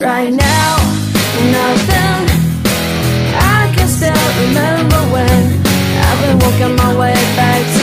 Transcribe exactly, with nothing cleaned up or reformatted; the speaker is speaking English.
Right now, nothing. I can still remember when I've been walking my way back to